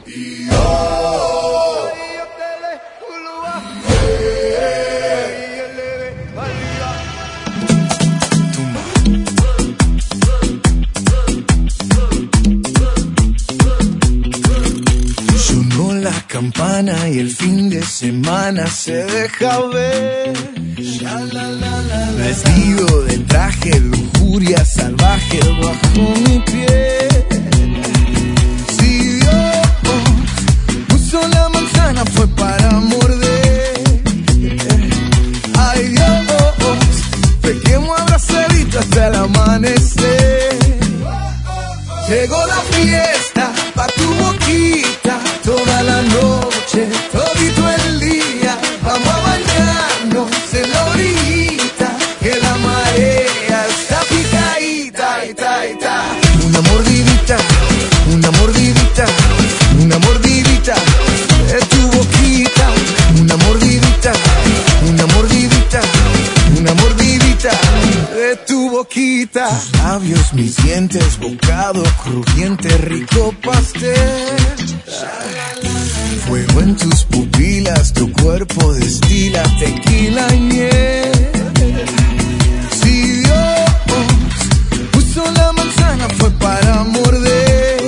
Sonó la campana y el fin de semana se deja ver. Vestido de traje, lujuria salvaje bajo mi piel. Si Dios puso la manzana fue para morder. Ay Dios, pequemos abrazaditos hasta el amanecer. Llegó la fiesta pa' tu boquita, toda la noche, todito el día. Vamos a bañarnos en la orillita, que la marea está picadita, ita, ita. Una mordidita, una mordidita, una mordidita de tu boquita. Una mordidita, una mordidita, una mordidita de tu boquita. Tus labios, mis dientes, bocado crujiente, rico pastel. Fuego en tus pupilas, tu cuerpo destila tequila y miel. Si Dios puso la manzana fue para morder.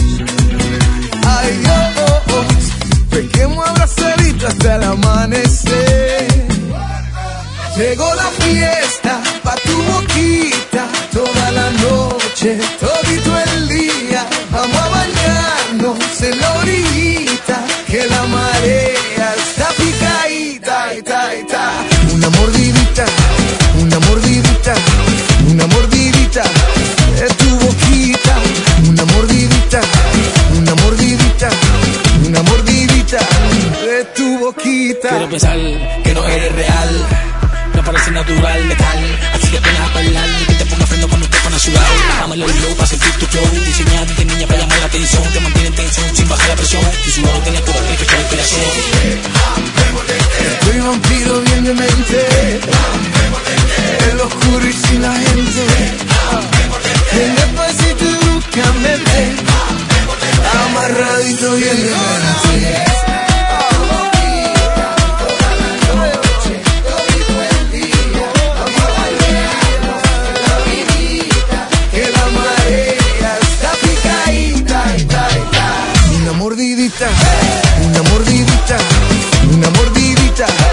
Ay Dios, pequemos abrazaditos hasta el amanecer. Llegó la fiesta pa' tu boquita, toda la noche, todito el día. Vamos a bañarnos en la orillita, que la marea está picadita, ita, ita. Una mordidita, una mordidita, una mordidita de tu boquita. Una mordidita, una mordidita, una mordidita de tu boquita. Quiero pensar que no eres real, no parece natural, letal. Así que ven a bailar y que te ponga freno cuando te pones a sudar. Bájame el low para sentir tu flow. Diseñado de niña para llamar la atención. Te mantiene en tensión sin bajar la presión. Tu sudor tiene todo el refresco de inspiración. Estoy vampiro bien de mente, el oscuro y sin la gente. Ven despacito y búscame, amarradito bien de mente. Una mordidita, una mordidita, una mordidita.